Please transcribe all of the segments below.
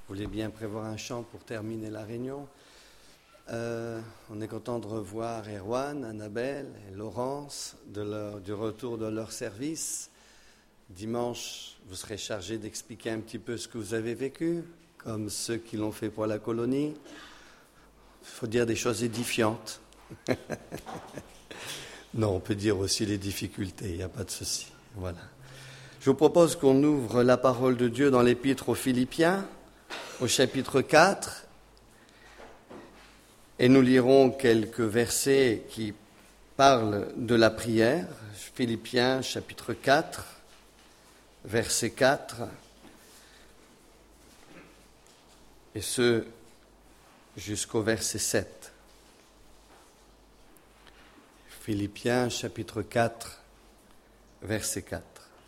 Vous voulez bien prévoir un chant pour terminer la réunion. On est content de revoir Erwan, Annabelle et Laurence du retour de leur service. Dimanche, vous serez chargés d'expliquer un petit peu ce que vous avez vécu, comme ceux qui l'ont fait pour la colonie. Il faut dire des choses édifiantes. Non, on peut dire aussi les difficultés, il n'y a pas de souci. Voilà. Je vous propose qu'on ouvre la parole de Dieu dans l'Épître aux Philippiens, au chapitre 4, et nous lirons quelques versets qui parlent de la prière. Philippiens, chapitre 4, verset 4, et ce jusqu'au verset 7. Philippiens, chapitre 4, verset 4.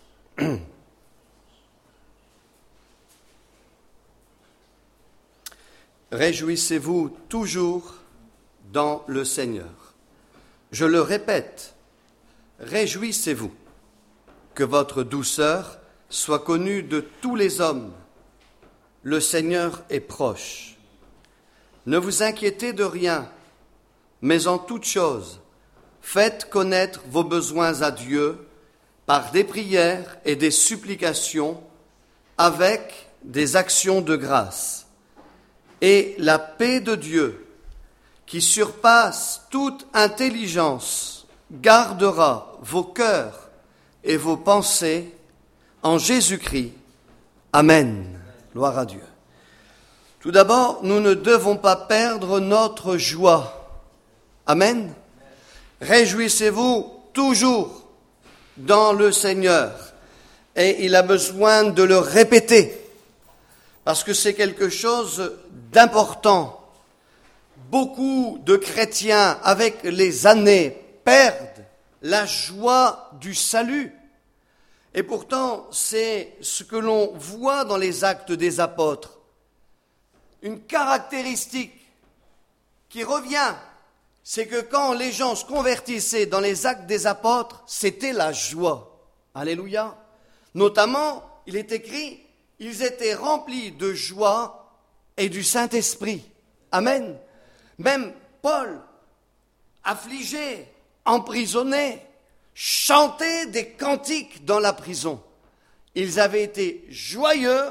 Réjouissez-vous toujours dans le Seigneur. Je le répète, réjouissez-vous, que votre douceur soit connue de tous les hommes. Le Seigneur est proche. Ne vous inquiétez de rien, mais en toute chose, faites connaître vos besoins à Dieu par des prières et des supplications, avec des actions de grâce. Et la paix de Dieu, qui surpasse toute intelligence, gardera vos cœurs et vos pensées en Jésus-Christ. Amen. Gloire à Dieu. Tout d'abord, nous ne devons pas perdre notre joie. Amen. Réjouissez-vous toujours dans le Seigneur. Et il a besoin de le répéter, parce que c'est quelque chose d'important. Beaucoup de chrétiens, avec les années, perdent la joie du salut. Et pourtant, c'est ce que l'on voit dans les actes des apôtres. Une caractéristique qui revient, c'est que quand les gens se convertissaient dans les actes des apôtres, c'était la joie. Alléluia. Notamment, il est écrit, ils étaient remplis de joie et du Saint-Esprit. Amen. Même Paul, affligé, emprisonné, chantait des cantiques dans la prison. Ils avaient été joyeux.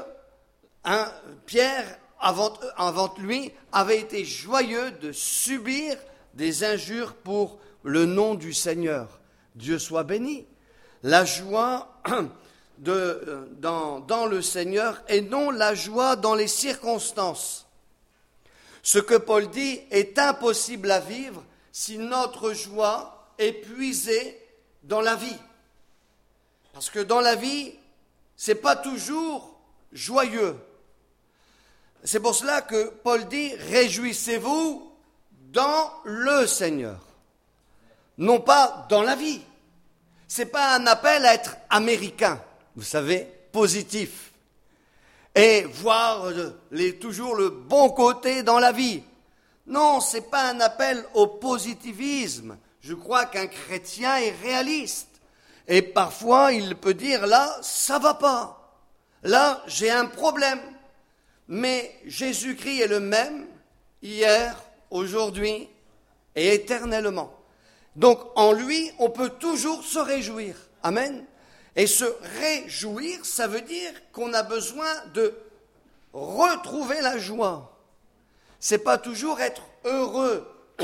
Pierre, avant lui, avait été joyeux de subir des injures pour le nom du Seigneur. Dieu soit béni. La joie dans le Seigneur et non la joie dans les circonstances. Ce que Paul dit est impossible à vivre si notre joie est puisée dans la vie. Parce que dans la vie, c'est pas toujours joyeux. C'est pour cela que Paul dit « Réjouissez-vous dans le Seigneur ». Non pas dans la vie. C'est pas un appel à être américain, vous savez, positif. Et voir toujours le bon côté dans la vie. Non, c'est pas un appel au positivisme. Je crois qu'un chrétien est réaliste. Et parfois, il peut dire, là, ça va pas. Là, j'ai un problème. Mais Jésus-Christ est le même, hier, aujourd'hui et éternellement. Donc, en lui, on peut toujours se réjouir. Amen. Et se réjouir, ça veut dire qu'on a besoin de retrouver la joie. C'est pas toujours être heureux,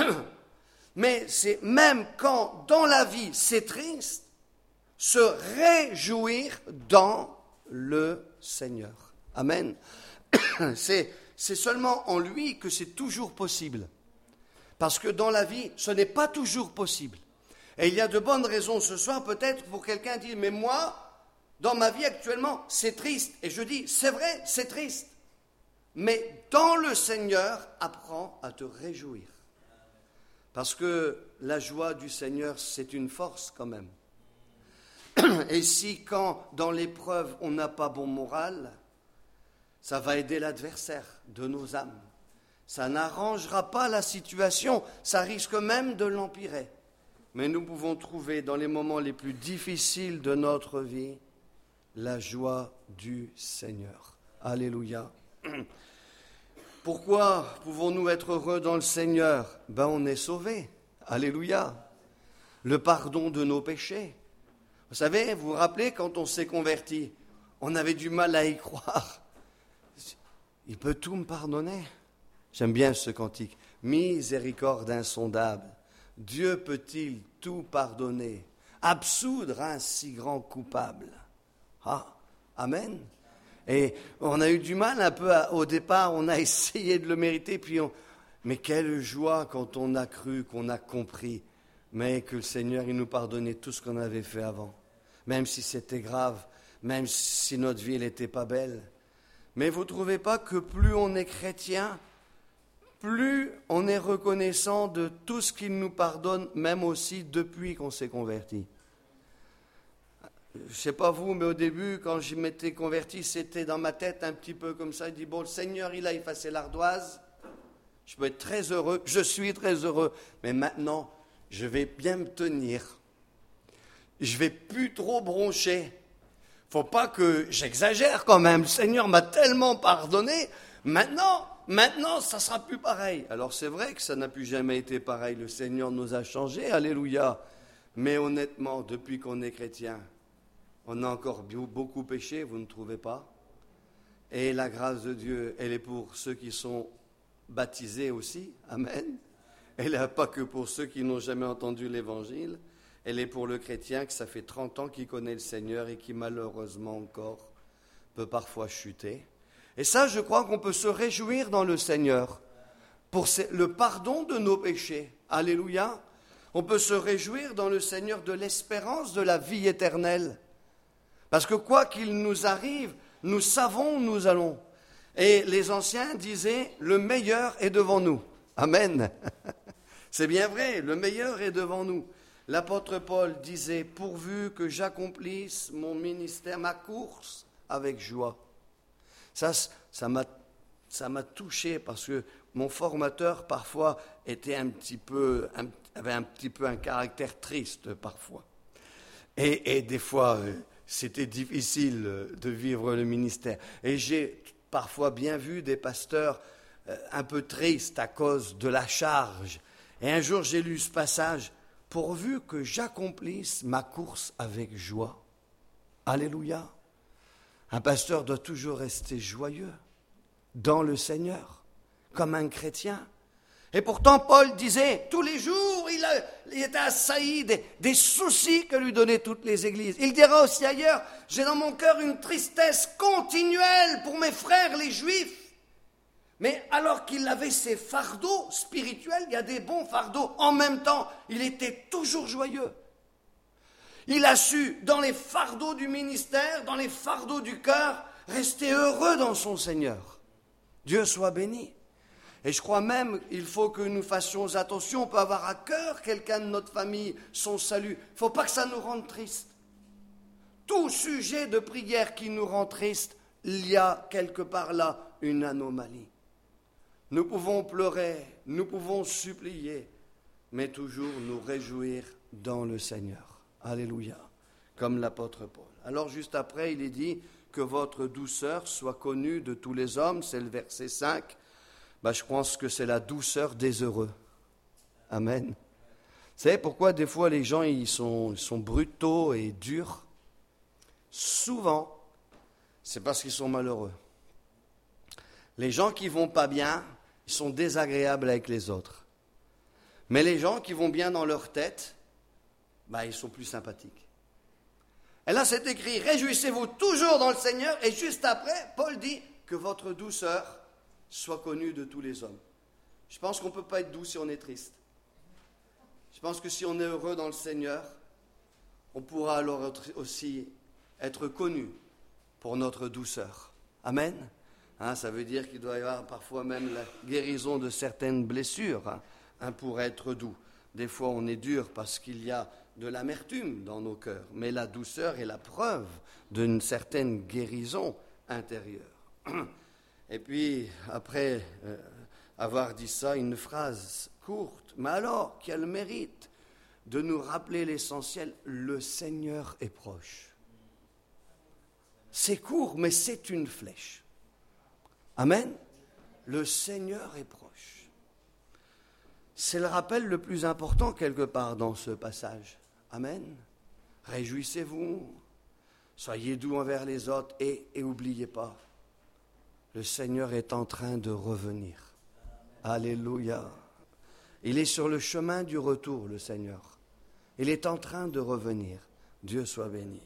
mais c'est même quand dans la vie c'est triste, se réjouir dans le Seigneur. Amen. C'est seulement en lui que c'est toujours possible. Parce que dans la vie, ce n'est pas toujours possible. Et il y a de bonnes raisons ce soir, peut-être, pour quelqu'un dire, mais moi, dans ma vie actuellement, c'est triste. Et je dis, c'est vrai, c'est triste. Mais dans le Seigneur, apprends à te réjouir. Parce que la joie du Seigneur, c'est une force quand même. Et si quand, dans l'épreuve, on n'a pas bon moral, ça va aider l'adversaire de nos âmes. Ça n'arrangera pas la situation, ça risque même de l'empirer. Mais nous pouvons trouver dans les moments les plus difficiles de notre vie la joie du Seigneur. Alléluia. Pourquoi pouvons-nous être heureux dans le Seigneur? On est sauvés. Alléluia. Le pardon de nos péchés. Vous savez, vous vous rappelez quand on s'est converti, on avait du mal à y croire. Il peut tout me pardonner. J'aime bien ce cantique. Miséricorde insondable. Dieu peut-il tout pardonner, absoudre un si grand coupable? Ah, amen. Et on a eu du mal un peu au départ, on a essayé de le mériter, mais quelle joie quand on a cru, qu'on a compris, mais que le Seigneur il nous pardonnait tout ce qu'on avait fait avant, même si c'était grave, même si notre vie n'était pas belle. Mais vous ne trouvez pas que plus on est chrétien, plus on est reconnaissant de tout ce qu'il nous pardonne, même aussi depuis qu'on s'est converti? Je ne sais pas vous, mais au début, quand je m'étais converti, c'était dans ma tête un petit peu comme ça. Il dit, le Seigneur, il a effacé l'ardoise. Je peux être très heureux. Je suis très heureux. Mais maintenant, je vais bien me tenir. Je ne vais plus trop broncher. Il ne faut pas que j'exagère quand même. Le Seigneur m'a tellement pardonné. Maintenant, ça ne sera plus pareil. Alors c'est vrai que ça n'a plus jamais été pareil. Le Seigneur nous a changés. Alléluia. Mais honnêtement, depuis qu'on est chrétien, on a encore beaucoup péché, vous ne trouvez pas? Et la grâce de Dieu, elle est pour ceux qui sont baptisés aussi. Amen. Elle n'est pas que pour ceux qui n'ont jamais entendu l'Évangile. Elle est pour le chrétien que ça fait 30 ans qu'il connaît le Seigneur et qui malheureusement encore peut parfois chuter. Et ça, je crois qu'on peut se réjouir dans le Seigneur pour le pardon de nos péchés. Alléluia. On peut se réjouir dans le Seigneur de l'espérance de la vie éternelle. Parce que quoi qu'il nous arrive, nous savons où nous allons. Et les anciens disaient, le meilleur est devant nous. Amen. C'est bien vrai, le meilleur est devant nous. L'apôtre Paul disait, pourvu que j'accomplisse mon ministère, ma course, avec joie. Ça m'a touché parce que mon formateur parfois avait un petit peu un caractère triste parfois. Et des fois, c'était difficile de vivre le ministère. Et j'ai parfois bien vu des pasteurs un peu tristes à cause de la charge. Et un jour, j'ai lu ce passage, « Pourvu que j'accomplisse ma course avec joie. » Alléluia. Un pasteur doit toujours rester joyeux dans le Seigneur, comme un chrétien. Et pourtant, Paul disait, tous les jours, il était assailli des soucis que lui donnaient toutes les églises. Il dira aussi ailleurs, j'ai dans mon cœur une tristesse continuelle pour mes frères les Juifs. Mais alors qu'il avait ses fardeaux spirituels, il y a des bons fardeaux, en même temps, il était toujours joyeux. Il a su, dans les fardeaux du ministère, dans les fardeaux du cœur, rester heureux dans son Seigneur. Dieu soit béni. Et je crois même qu'il faut que nous fassions attention. On peut avoir à cœur quelqu'un de notre famille, son salut. Il ne faut pas que ça nous rende tristes. Tout sujet de prière qui nous rend tristes, il y a quelque part là une anomalie. Nous pouvons pleurer, nous pouvons supplier, mais toujours nous réjouir dans le Seigneur. Alléluia, comme l'apôtre Paul. Alors juste après, il est dit que votre douceur soit connue de tous les hommes, c'est le verset 5. Je pense que c'est la douceur des heureux. Amen. Vous savez pourquoi des fois les gens ils sont brutaux et durs? Souvent, c'est parce qu'ils sont malheureux. Les gens qui vont pas bien, ils sont désagréables avec les autres. Mais les gens qui vont bien dans leur tête, ils sont plus sympathiques. Et là, c'est écrit, réjouissez-vous toujours dans le Seigneur. Et juste après, Paul dit que votre douceur soit connue de tous les hommes. Je pense qu'on ne peut pas être doux si on est triste. Je pense que si on est heureux dans le Seigneur, on pourra alors aussi être connu pour notre douceur. Amen. Ça veut dire qu'il doit y avoir parfois même la guérison de certaines blessures pour être doux. Des fois, on est dur parce qu'il y a de l'amertume dans nos cœurs, mais la douceur est la preuve d'une certaine guérison intérieure. Et puis, après avoir dit ça, une phrase courte, mais alors, qui a le mérite de nous rappeler l'essentiel, le Seigneur est proche. C'est court, mais c'est une flèche. Amen. Le Seigneur est proche. C'est le rappel le plus important quelque part dans ce passage. Amen. Réjouissez-vous, soyez doux envers les autres et n'oubliez pas, le Seigneur est en train de revenir. Alléluia. Il est sur le chemin du retour, le Seigneur. Il est en train de revenir. Dieu soit béni.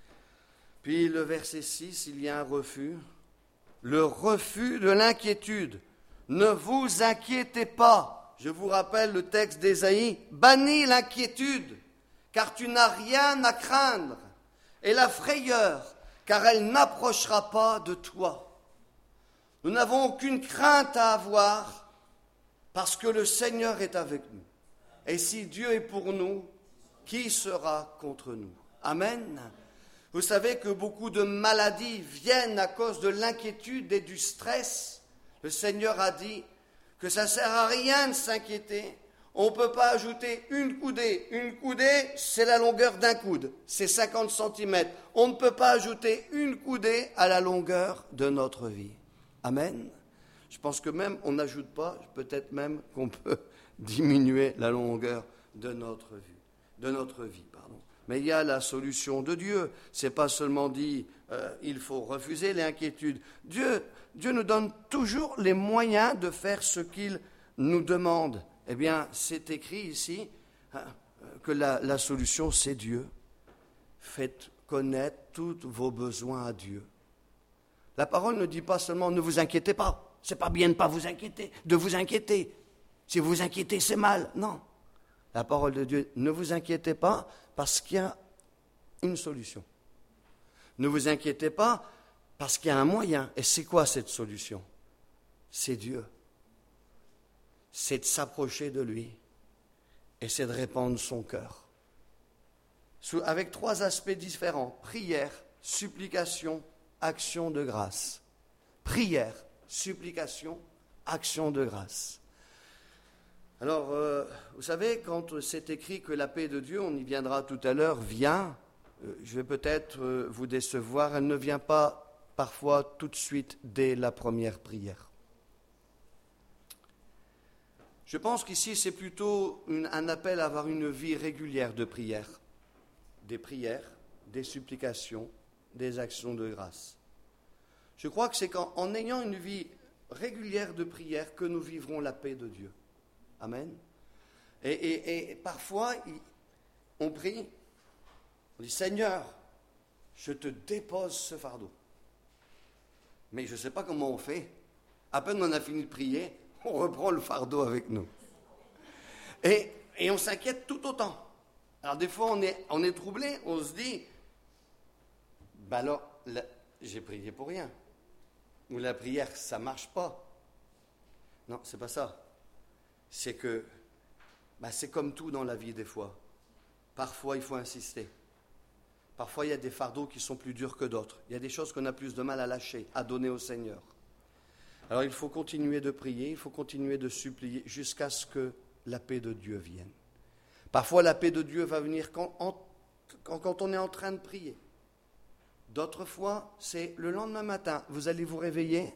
Puis le verset 6, il y a un refus. Le refus de l'inquiétude. Ne vous inquiétez pas. Je vous rappelle le texte d'Ésaïe. Bannis l'inquiétude, car tu n'as rien à craindre. Et la frayeur, car elle n'approchera pas de toi. Nous n'avons aucune crainte à avoir, parce que le Seigneur est avec nous. Et si Dieu est pour nous, qui sera contre nous? Amen. Vous savez que beaucoup de maladies viennent à cause de l'inquiétude et du stress. Le Seigneur a dit que ça ne sert à rien de s'inquiéter. On ne peut pas ajouter une coudée. Une coudée, c'est la longueur d'un coude. C'est 50 cm. On ne peut pas ajouter une coudée à la longueur de notre vie. Amen. Je pense que même on n'ajoute pas, peut-être même qu'on peut diminuer la longueur de notre vie. Mais il y a la solution de Dieu. C'est pas seulement dit il faut refuser l'inquiétude. Dieu nous donne toujours les moyens de faire ce qu'il nous demande. Eh bien, c'est écrit ici que la solution, c'est Dieu. Faites connaître tous vos besoins à Dieu. La parole ne dit pas seulement ne vous inquiétez pas. C'est pas bien de pas vous inquiéter, de vous inquiéter. Si vous vous inquiétez, c'est mal. Non. La parole de Dieu, ne vous inquiétez pas parce qu'il y a une solution. Ne vous inquiétez pas parce qu'il y a un moyen. Et c'est quoi cette solution? C'est Dieu. C'est de s'approcher de lui et c'est de répandre son cœur. Avec 3 aspects différents. Prière, supplication, action de grâce. Prière, supplication, action de grâce. Alors, vous savez, quand c'est écrit que la paix de Dieu, on y viendra tout à l'heure, vient, je vais peut-être vous décevoir, elle ne vient pas parfois tout de suite dès la première prière. Je pense qu'ici, c'est plutôt un appel à avoir une vie régulière de prière. Des prières, des supplications, des actions de grâce. Je crois que c'est en ayant une vie régulière de prière que nous vivrons la paix de Dieu. Amen. Et parfois, on prie, on dit, Seigneur, je te dépose ce fardeau. Mais je ne sais pas comment on fait. À peine on a fini de prier, on reprend le fardeau avec nous. Et on s'inquiète tout autant. Alors des fois, on est troublé, on se dit, ben alors, j'ai prié pour rien. Ou la prière, ça ne marche pas. Non, c'est pas ça. C'est que, c'est comme tout dans la vie des fois. Parfois, il faut insister. Parfois, il y a des fardeaux qui sont plus durs que d'autres. Il y a des choses qu'on a plus de mal à lâcher, à donner au Seigneur. Alors, il faut continuer de prier, il faut continuer de supplier jusqu'à ce que la paix de Dieu vienne. Parfois, la paix de Dieu va venir quand on est en train de prier. D'autres fois, c'est le lendemain matin. Vous allez vous réveiller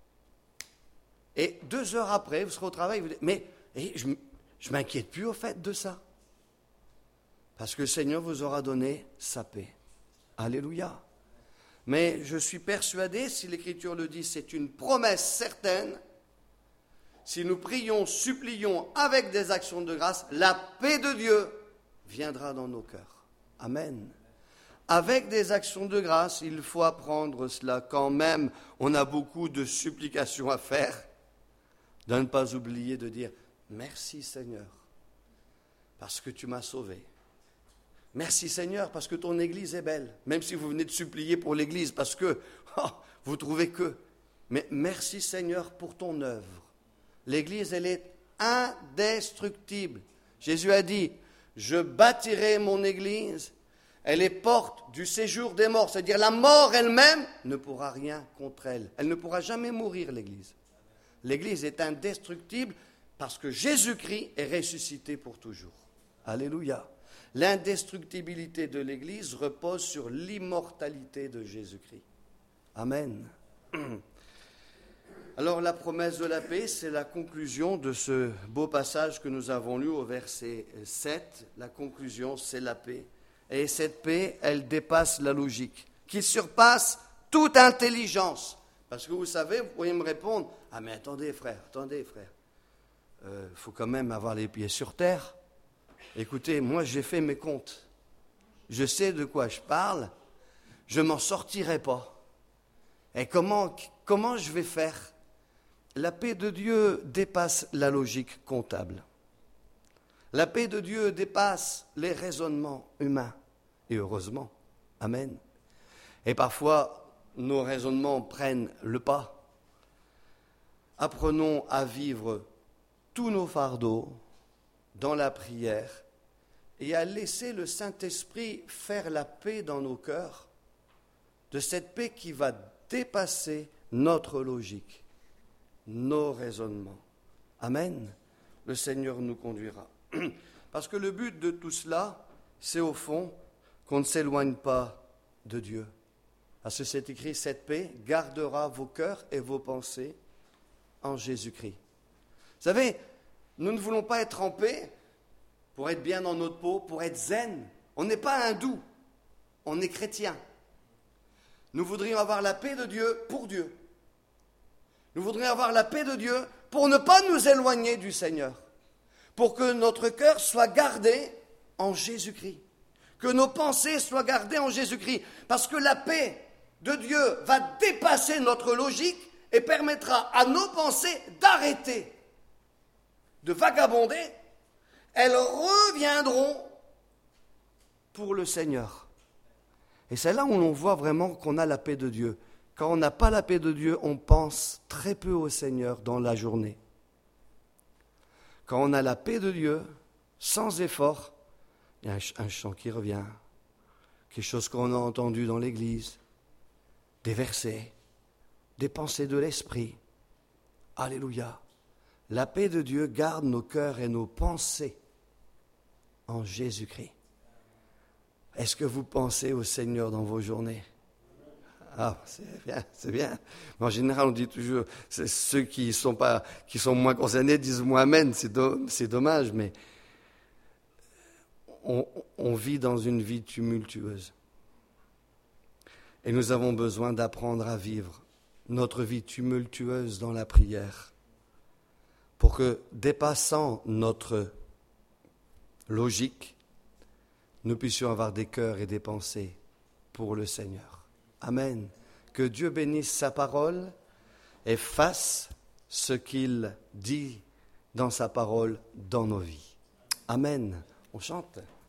et 2 heures après, vous serez au travail. Vous dites, mais je ne m'inquiète plus au fait de ça. Parce que le Seigneur vous aura donné sa paix. Alléluia. Mais je suis persuadé, si l'Écriture le dit, c'est une promesse certaine. Si nous prions, supplions avec des actions de grâce, la paix de Dieu viendra dans nos cœurs. Amen. Avec des actions de grâce, il faut apprendre cela quand même. On a beaucoup de supplications à faire, de ne pas oublier de dire « Merci Seigneur, parce que tu m'as sauvé. Merci Seigneur, parce que ton Église est belle. » Même si vous venez de supplier pour l'Église, parce que vous trouvez que. Mais merci Seigneur pour ton œuvre. L'Église, elle est indestructible. Jésus a dit « Je bâtirai mon Église. » Elle est porte du séjour des morts, c'est-à-dire la mort elle-même ne pourra rien contre elle. Elle ne pourra jamais mourir, l'Église. L'Église est indestructible parce que Jésus-Christ est ressuscité pour toujours. Alléluia. L'indestructibilité de l'Église repose sur l'immortalité de Jésus-Christ. Amen. Alors la promesse de la paix, c'est la conclusion de ce beau passage que nous avons lu au verset 7. La conclusion, c'est la paix. Et cette paix, elle dépasse la logique, qui surpasse toute intelligence. Parce que vous savez, vous pourriez me répondre, « Ah mais attendez frère, faut quand même avoir les pieds sur terre. Écoutez, moi j'ai fait mes comptes. Je sais de quoi je parle, je m'en sortirai pas. Et comment je vais faire ?» La paix de Dieu dépasse la logique comptable. La paix de Dieu dépasse les raisonnements humains. Et heureusement, amen. Et parfois, nos raisonnements prennent le pas. Apprenons à vivre tous nos fardeaux dans la prière et à laisser le Saint-Esprit faire la paix dans nos cœurs, de cette paix qui va dépasser notre logique, nos raisonnements. Amen. Le Seigneur nous conduira. Parce que le but de tout cela, c'est au fond qu'on ne s'éloigne pas de Dieu. Parce que c'est écrit, cette paix gardera vos cœurs et vos pensées en Jésus-Christ. Vous savez, nous ne voulons pas être en paix pour être bien dans notre peau, pour être zen. On n'est pas hindou, on est chrétien. Nous voudrions avoir la paix de Dieu pour Dieu. Nous voudrions avoir la paix de Dieu pour ne pas nous éloigner du Seigneur, pour que notre cœur soit gardé en Jésus-Christ, que nos pensées soient gardées en Jésus-Christ, parce que la paix de Dieu va dépasser notre logique et permettra à nos pensées d'arrêter de vagabonder. Elles reviendront pour le Seigneur. Et c'est là où l'on voit vraiment qu'on a la paix de Dieu. Quand on n'a pas la paix de Dieu, on pense très peu au Seigneur dans la journée. Quand on a la paix de Dieu, sans effort, il y a un chant qui revient, quelque chose qu'on a entendu dans l'église, des versets, des pensées de l'esprit. Alléluia. La paix de Dieu garde nos cœurs et nos pensées en Jésus-Christ. Est-ce que vous pensez au Seigneur dans vos journées ? Ah, c'est bien. En général, on dit toujours, ceux qui sont moins concernés disent moins amen, c'est dommage, mais on vit dans une vie tumultueuse. Et nous avons besoin d'apprendre à vivre notre vie tumultueuse dans la prière, pour que, dépassant notre logique, nous puissions avoir des cœurs et des pensées pour le Seigneur. Amen. Que Dieu bénisse sa parole et fasse ce qu'il dit dans sa parole dans nos vies. Amen. On chante.